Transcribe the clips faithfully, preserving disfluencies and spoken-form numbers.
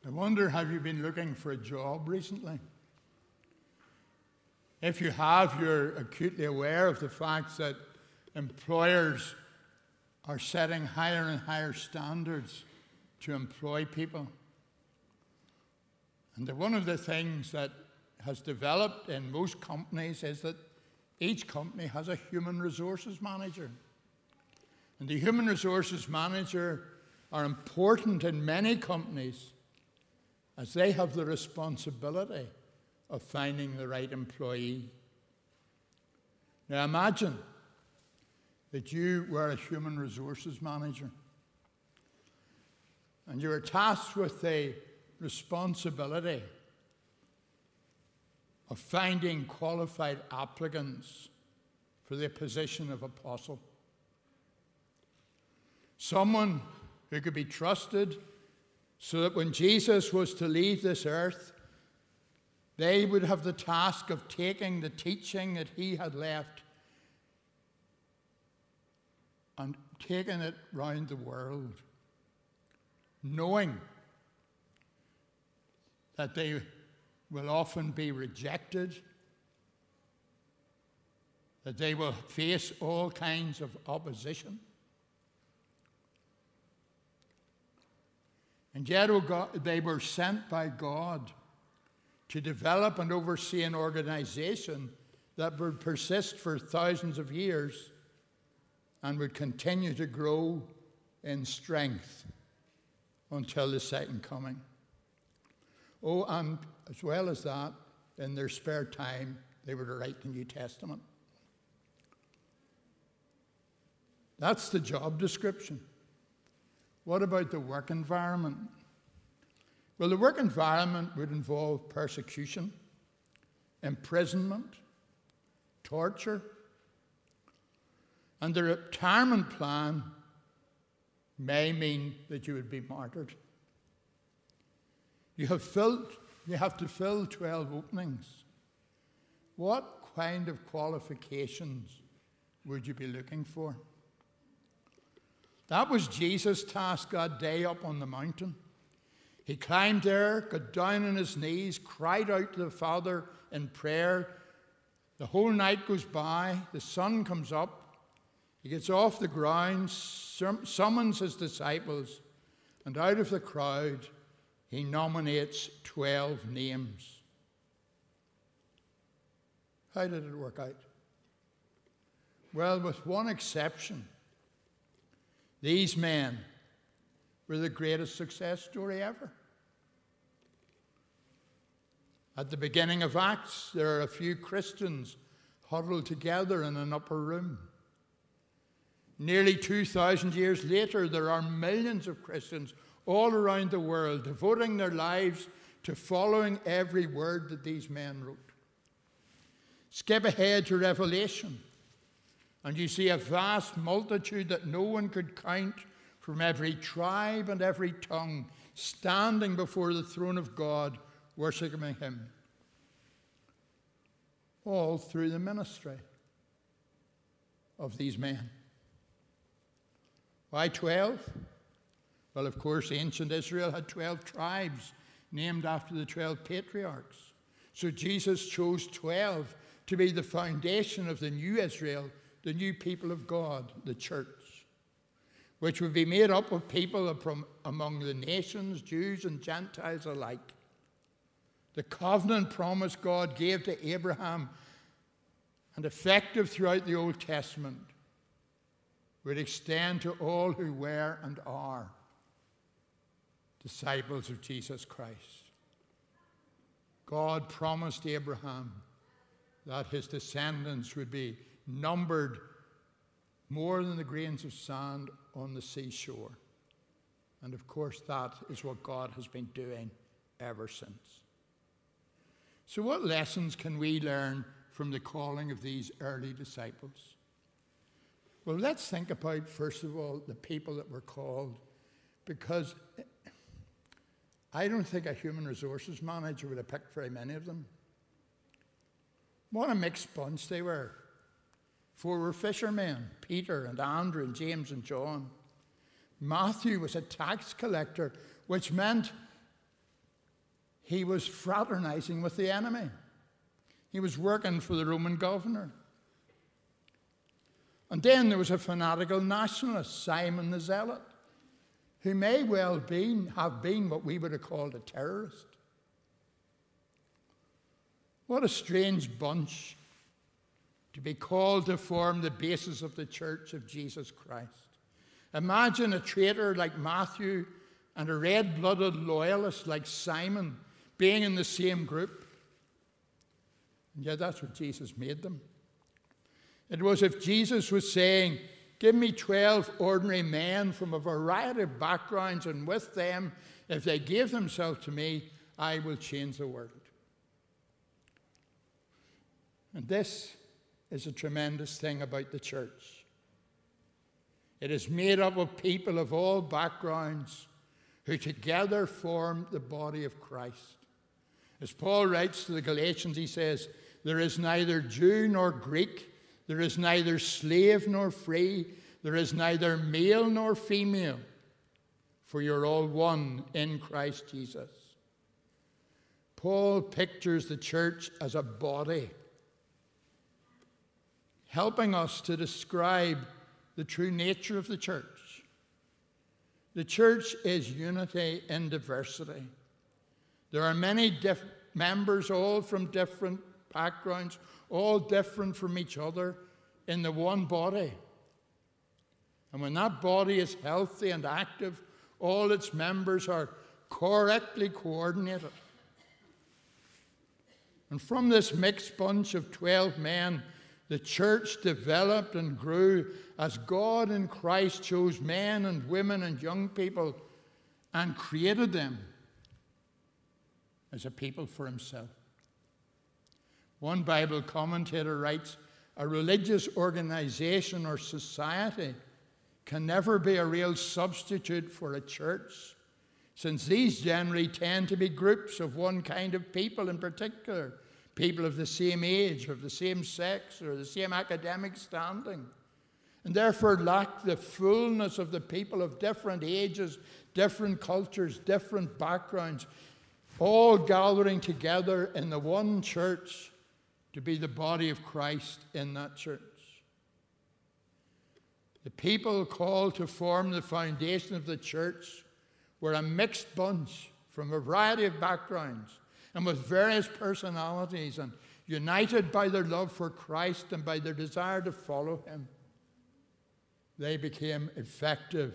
I wonder, have you been looking for a job recently? If you have, you're acutely aware of the fact that employers are setting higher and higher standards to employ people. And one of the things that has developed in most companies is that each company has a human resources manager. And the human resources manager are important in many companies as they have the responsibility of finding the right employee. Now imagine that you were a human resources manager and you were tasked with the responsibility of finding qualified applicants for the position of apostle. Someone who could be trusted so that when Jesus was to leave this earth, they would have the task of taking the teaching that he had left and taking it round the world, knowing that they will often be rejected, that they will face all kinds of opposition. And yet, oh God, they were sent by God to develop and oversee an organization that would persist for thousands of years and would continue to grow in strength until the second coming. Oh, and as well as that, in their spare time, they were to write the New Testament. That's the job description. What about the work environment? Well, the work environment would involve persecution, imprisonment, torture, and the retirement plan may mean that you would be martyred. You have filled, you have to fill twelve openings. What kind of qualifications would you be looking for? That was Jesus' task that day up on the mountain. He climbed there, got down on his knees, cried out to the Father in prayer. The whole night goes by, the sun comes up, he gets off the ground, summons his disciples, and out of the crowd, he nominates twelve names. How did it work out? Well, with one exception, these men were the greatest success story ever. At the beginning of Acts, there are a few Christians huddled together in an upper room. Nearly two thousand years later, there are millions of Christians all around the world devoting their lives to following every word that these men wrote. Skip ahead to Revelation, and you see a vast multitude that no one could count from every tribe and every tongue standing before the throne of God, worshiping him. All through the ministry of these men. Why twelve? Well, of course, ancient Israel had twelve tribes named after the twelve patriarchs. So Jesus chose twelve to be the foundation of the new Israel, the new people of God, the church, which would be made up of people from among the nations, Jews and Gentiles alike. The covenant promise God gave to Abraham and effective throughout the Old Testament would extend to all who were and are disciples of Jesus Christ. God promised Abraham that his descendants would be numbered more than the grains of sand on the seashore. And of course, that is what God has been doing ever since. So what lessons can we learn from the calling of these early disciples? Well, let's think about, first of all, the people that were called, because I don't think a human resources manager would have picked very many of them. What a mixed bunch they were. Four were fishermen, Peter and Andrew and James and John. Matthew was a tax collector, which meant he was fraternizing with the enemy. He was working for the Roman governor. And then there was a fanatical nationalist, Simon the Zealot, who may well be, have been what we would have called a terrorist. What a strange bunch to be called to form the basis of the Church of Jesus Christ. Imagine a traitor like Matthew and a red-blooded loyalist like Simon being in the same group. And yet that's what Jesus made them. It was if Jesus was saying, give me twelve ordinary men from a variety of backgrounds, and with them, if they give themselves to me, I will change the world. And this is a tremendous thing about the church. It is made up of people of all backgrounds who together form the body of Christ. As Paul writes to the Galatians, he says, there is neither Jew nor Greek, there is neither slave nor free, there is neither male nor female, for you're all one in Christ Jesus. Paul pictures the church as a body, helping us to describe the true nature of the church. The church is unity in diversity. There are many diff- members, all from different backgrounds, all different from each other in the one body. And when that body is healthy and active, all its members are correctly coordinated. And from this mixed bunch of twelve men, the church developed and grew as God in Christ chose men and women and young people and created them as a people for himself. One Bible commentator writes, a religious organization or society can never be a real substitute for a church, since these generally tend to be groups of one kind of people in particular, people of the same age, of the same sex, or the same academic standing, and therefore lack the fullness of the people of different ages, different cultures, different backgrounds, all gathering together in the one church to be the body of Christ in that church. The people called to form the foundation of the church were a mixed bunch from a variety of backgrounds and with various personalities, and united by their love for Christ and by their desire to follow him, they became effective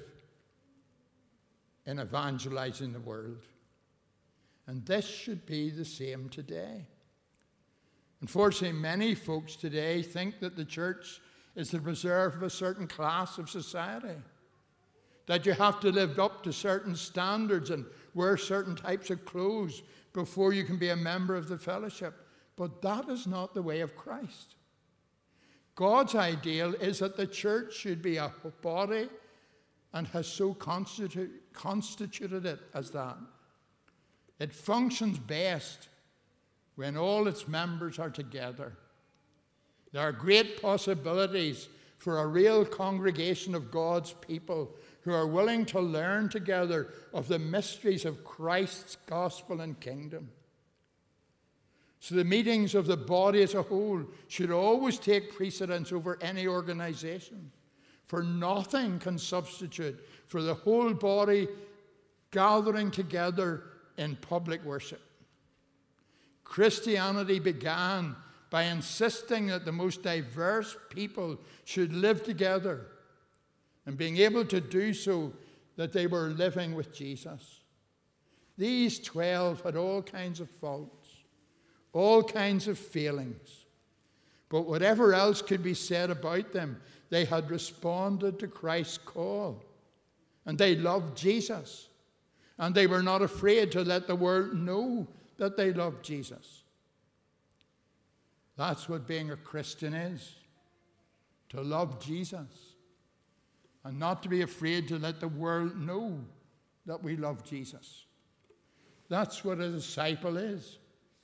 in evangelizing the world. And this should be the same today. Unfortunately, many folks today think that the church is the reserve of a certain class of society, that you have to live up to certain standards and wear certain types of clothes before you can be a member of the fellowship. But that is not the way of Christ. God's ideal is that the church should be a body and has so constitu- constituted it as that. It functions best when all its members are together. There are great possibilities for a real congregation of God's people who are willing to learn together of the mysteries of Christ's gospel and kingdom. So the meetings of the body as a whole should always take precedence over any organization, for nothing can substitute for the whole body gathering together in public worship. Christianity began by insisting that the most diverse people should live together, and being able to do so, that they were living with Jesus. These twelve had all kinds of faults, all kinds of failings, but whatever else could be said about them, they had responded to Christ's call, and they loved Jesus, and they were not afraid to let the world know that they loved Jesus. That's what being a Christian is, to love Jesus, and not to be afraid to let the world know that we love Jesus. That's what a disciple is.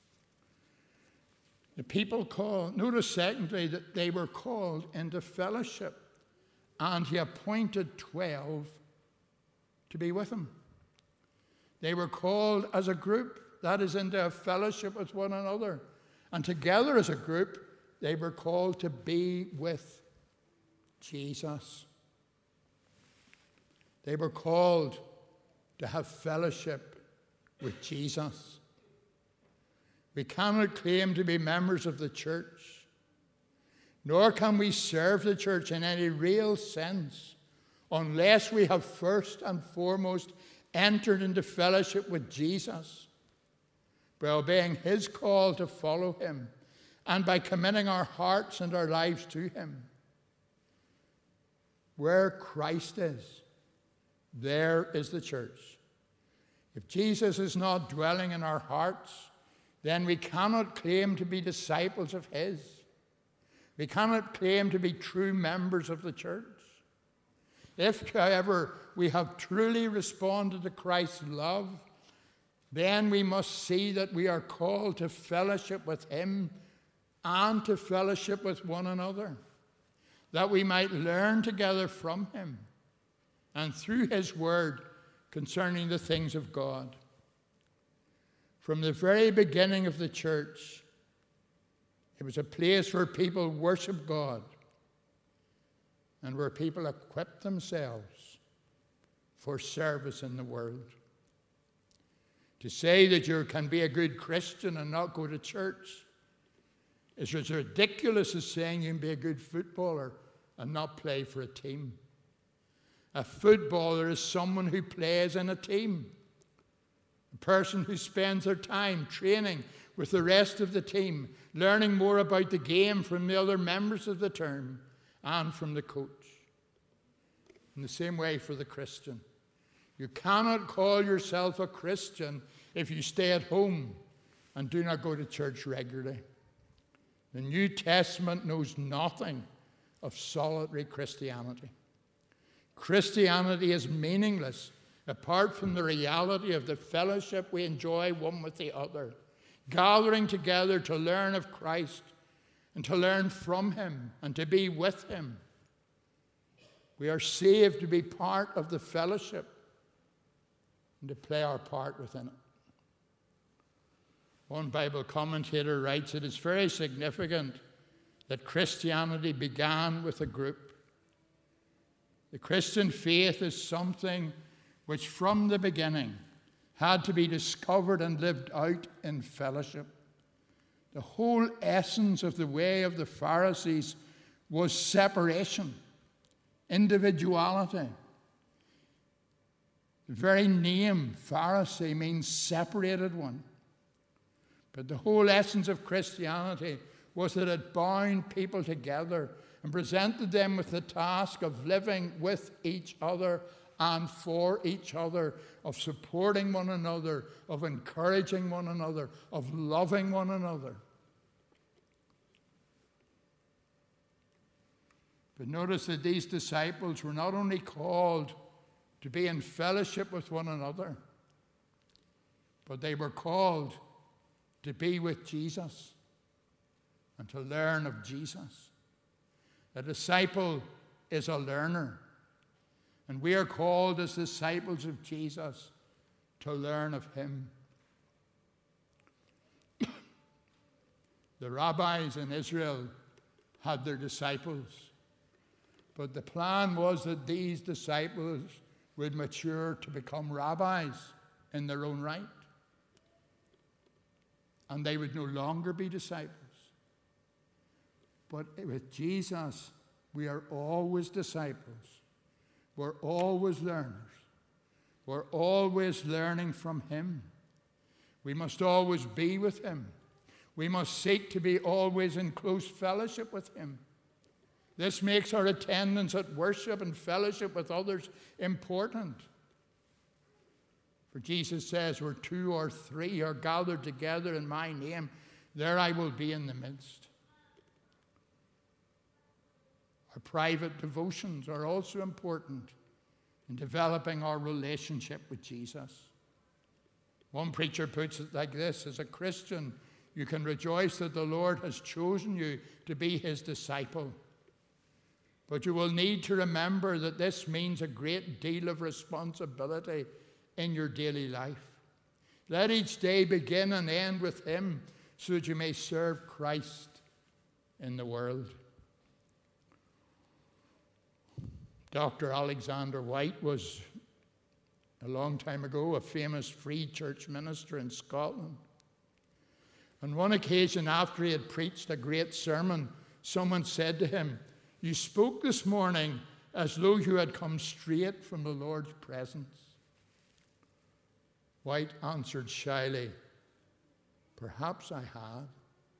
The people called, notice secondly that they were called into fellowship, and he appointed twelve to be with him. They were called as a group. that is, into a fellowship with one another. And together as a group, they were called to be with Jesus. They were called to have fellowship with Jesus. We cannot claim to be members of the church, nor can we serve the church in any real sense unless we have first and foremost entered into fellowship with Jesus by obeying his call to follow him and by committing our hearts and our lives to him. Where Christ is, there is the church. If Jesus is not dwelling in our hearts, then we cannot claim to be disciples of his. We cannot claim to be true members of the church. If, however, we have truly responded to Christ's love, then we must see that we are called to fellowship with him and to fellowship with one another, that we might learn together from him and through his word concerning the things of God. From the very beginning of the church, it was a place where people worship God and where people equip themselves for service in the world. To say that you can be a good Christian and not go to church is as ridiculous as saying you can be a good footballer and not play for a team. A footballer is someone who plays in a team. A person who spends their time training with the rest of the team, learning more about the game from the other members of the team and from the coach. In the same way for the Christian. You cannot call yourself a Christian if you stay at home and do not go to church regularly. The New Testament knows nothing of solitary Christianity. Christianity is meaningless apart from the reality of the fellowship we enjoy one with the other, gathering together to learn of Christ and to learn from him and to be with him. We are saved to be part of the fellowship and to play our part within it. One Bible commentator writes, it is very significant that Christianity began with a group. The Christian faith is something which from the beginning had to be discovered and lived out in fellowship. The whole essence of the way of the Pharisees was separation, individuality. The very name Pharisee means separated one. But the whole essence of Christianity was that it bound people together and presented them with the task of living with each other and for each other, of supporting one another, of encouraging one another, of loving one another. But notice that these disciples were not only called to be in fellowship with one another, but they were called to be with Jesus and to learn of Jesus. A disciple is a learner, and we are called as disciples of Jesus to learn of him. The rabbis in Israel had their disciples, but the plan was that these disciples would mature to become rabbis in their own right, and they would no longer be disciples. But with Jesus, we are always disciples. We're always learners. We're always learning from him. We must always be with him. We must seek to be always in close fellowship with him. This makes our attendance at worship and fellowship with others important. For Jesus says, where two or three are gathered together in my name, there I will be in the midst. Our private devotions are also important in developing our relationship with Jesus. One preacher puts it like this: as a Christian, you can rejoice that the Lord has chosen you to be his disciple. But you will need to remember that this means a great deal of responsibility in your daily life. Let each day begin and end with him, so that you may serve Christ in the world. Doctor Alexander White was, a long time ago, a famous free church minister in Scotland. On one occasion, after he had preached a great sermon, someone said to him, "You spoke this morning as though you had come straight from the Lord's presence." White answered shyly, "Perhaps I had."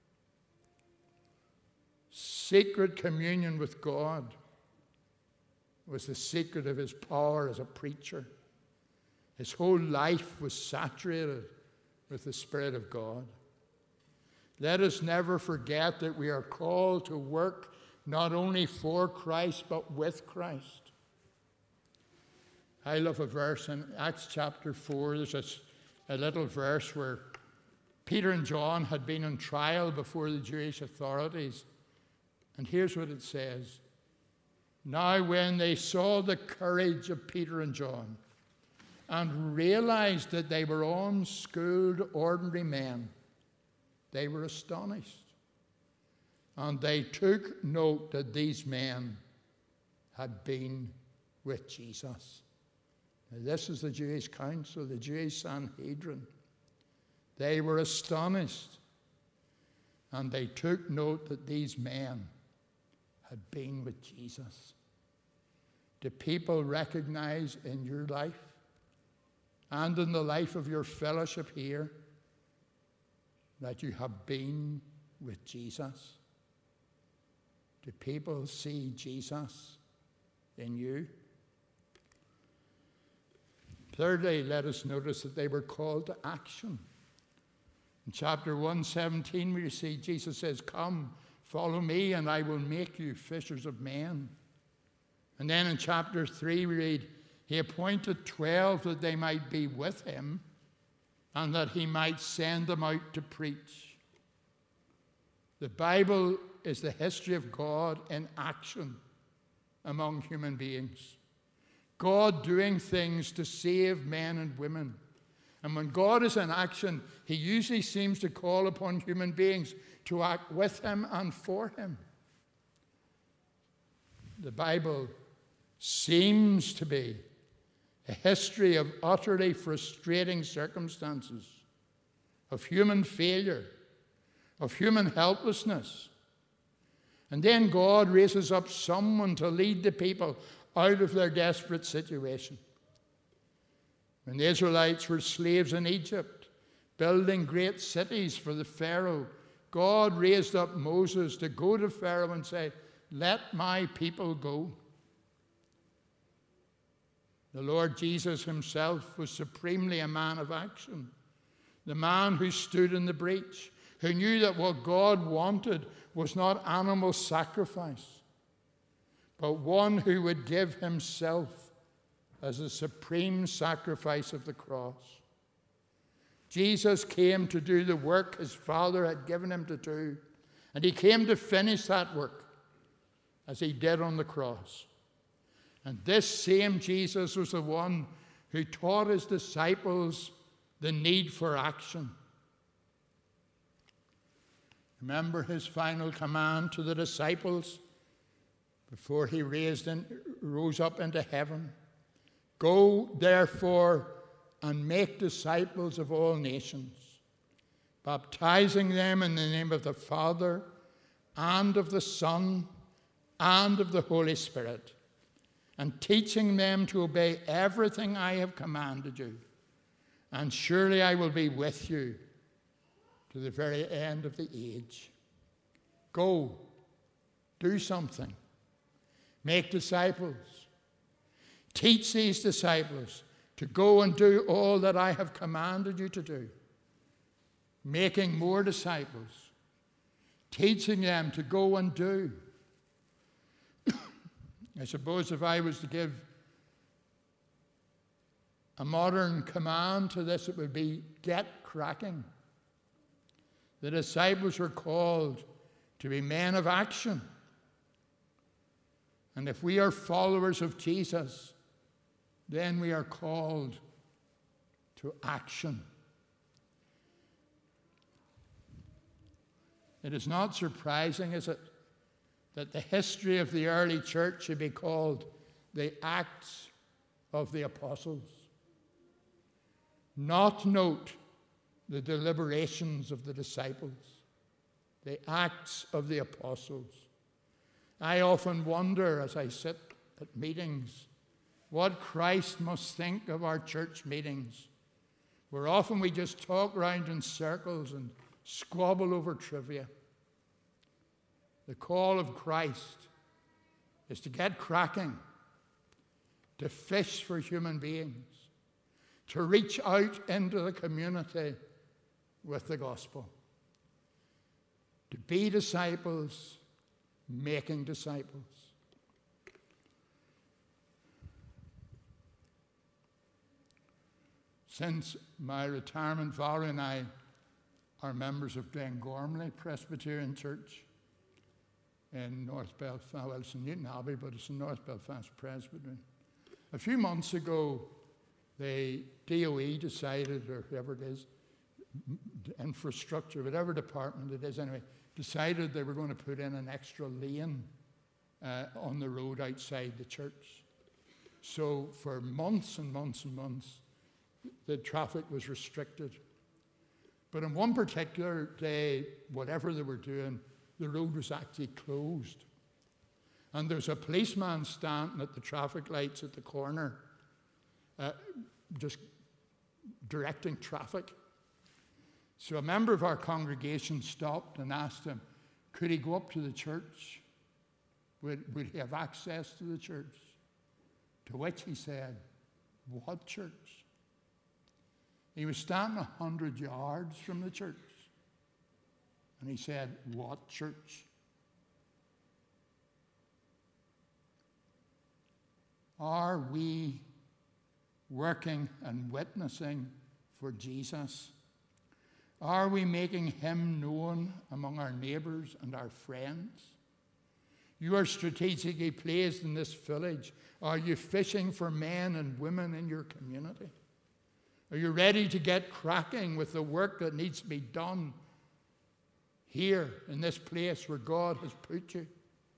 Secret communion with God was the secret of his power as a preacher. His whole life was saturated with the Spirit of God. Let us never forget that we are called to work not only for Christ, but with Christ. I love a verse in Acts chapter four. There's a, a little verse where Peter and John had been on trial before the Jewish authorities. And here's what it says. Now when they saw the courage of Peter and John and realized that they were unschooled, ordinary men, they were astonished. And they took note that these men had been with Jesus. Now, this is the Jewish council, the Jewish Sanhedrin. They were astonished. And they took note that these men had been with Jesus. Do people recognize in your life and in the life of your fellowship here that you have been with Jesus? Do people see Jesus in you? Thirdly, let us notice that they were called to action. In chapter one seventeen, we see Jesus says, "Come, follow me, and I will make you fishers of men." And then in chapter three, we read, "He appointed twelve that they might be with him, and that he might send them out to preach." The Bible is the history of God in action among human beings. God doing things to save men and women. And when God is in action, he usually seems to call upon human beings to act with him and for him. The Bible seems to be a history of utterly frustrating circumstances, of human failure, of human helplessness. And then God raises up someone to lead the people out of their desperate situation. When the Israelites were slaves in Egypt, building great cities for the Pharaoh, God raised up Moses to go to Pharaoh and say, "Let my people go." The Lord Jesus himself was supremely a man of action, the man who stood in the breach, who knew that what God wanted was not animal sacrifice, but one who would give himself as a supreme sacrifice of the cross. Jesus came to do the work his Father had given him to do, and he came to finish that work as he did on the cross. And this same Jesus was the one who taught his disciples the need for action. Remember his final command to the disciples before he raised in, rose up into heaven? "Go, therefore, and make disciples of all nations, baptizing them in the name of the Father, and of the Son, and of the Holy Spirit, and teaching them to obey everything I have commanded you. And surely I will be with you to the very end of the age." Go, do something. Make disciples. Teach these disciples to go and do all that I have commanded you to do. Making more disciples. Teaching them to go and do. I suppose if I was to give a modern command to this, it would be get cracking. The disciples were called to be men of action. And if we are followers of Jesus, then we are called to action. It is not surprising, is it, that the history of the early church should be called the Acts of the Apostles. Not note the deliberations of the disciples, the Acts of the Apostles. I often wonder as I sit at meetings what Christ must think of our church meetings, where often we just talk round in circles and squabble over trivia. The call of Christ is to get cracking, to fish for human beings, to reach out into the community with the gospel, to be disciples, making disciples. Since my retirement, Valerie and I are members of Glengormley Presbyterian Church in North Belfast. Well, it's in Newton Abbey, but it's in North Belfast Presbyterian. A few months ago, the D O E decided, or whoever it is, infrastructure, whatever department it is anyway, decided they were going to put in an extra lane uh, on the road outside the church. So for months and months and months, the traffic was restricted. But on one particular day, whatever they were doing, the road was actually closed. And there's a policeman standing at the traffic lights at the corner, uh, just directing traffic. So a member of our congregation stopped and asked him, could he go up to the church? Would, would he have access to the church? To which he said, what church? He was standing a hundred yards from the church. And he said, what church? Are we working and witnessing for Jesus? Are we making him known among our neighbours and our friends? You are strategically placed in this village. Are you fishing for men and women in your community? Are you ready to get cracking with the work that needs to be done here in this place where God has put you?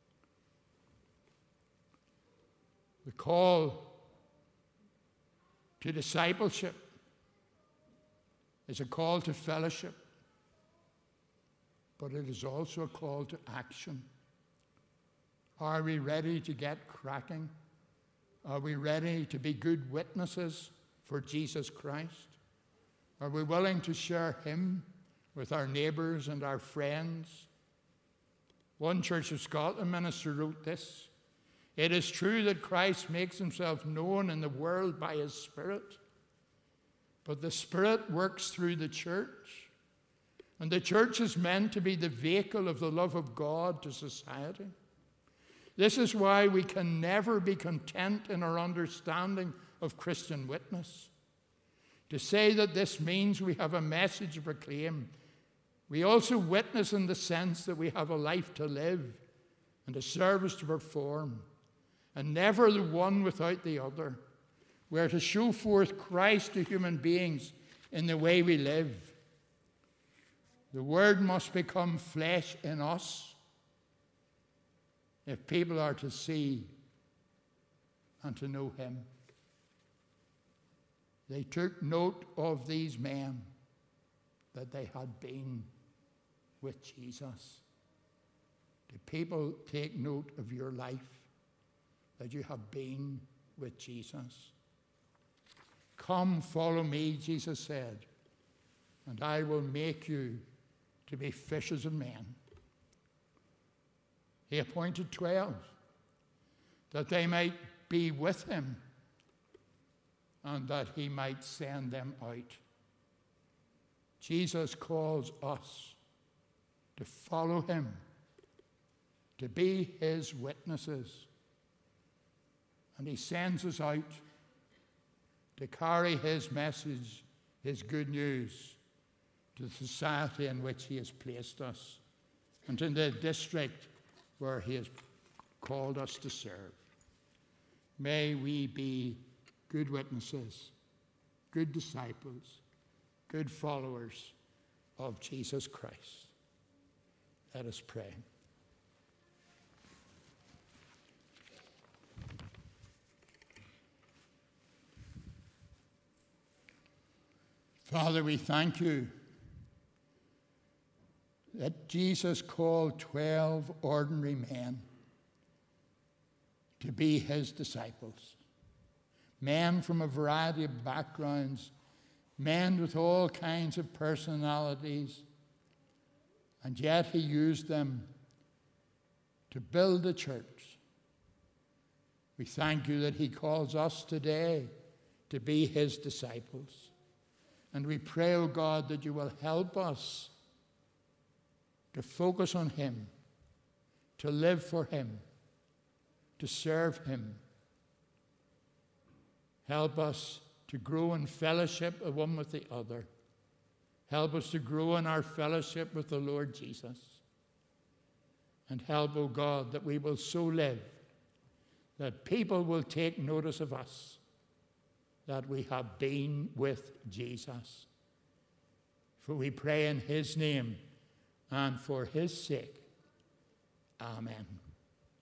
The call to discipleship is a call to fellowship, but it is also a call to action. Are we ready to get cracking? Are we ready to be good witnesses for Jesus Christ? Are we willing to share him with our neighbours and our friends? One Church of Scotland minister wrote this: it is true that Christ makes himself known in the world by his Spirit, but the Spirit works through the church, and the church is meant to be the vehicle of the love of God to society. This is why we can never be content in our understanding of Christian witness. To say that this means we have a message to proclaim, we also witness in the sense that we have a life to live and a service to perform, and never the one without the other. We are to show forth Christ to human beings in the way we live. The Word must become flesh in us if people are to see and to know him. They took note of these men, that they had been with Jesus. Do people take note of your life, that you have been with Jesus? Come, follow me, Jesus said, and I will make you to be fishers of men. He appointed twelve, that they might be with him, and that he might send them out. Jesus calls us to follow him, to be his witnesses. And he sends us out to carry his message, his good news, to the society in which he has placed us, and to the district where he has called us to serve. May we be good witnesses, good disciples, good followers of Jesus Christ. Let us pray. Father, we thank you that Jesus called twelve ordinary men to be his disciples. Men from a variety of backgrounds, men with all kinds of personalities, and yet he used them to build a church. We thank you that he calls us today to be his disciples. And we pray, O God, that you will help us to focus on him, to live for him, to serve him. Help us to grow in fellowship one with the other. Help us to grow in our fellowship with the Lord Jesus. And help, O God, that we will so live that people will take notice of us, that we have been with Jesus. For we pray in his name and for his sake. Amen.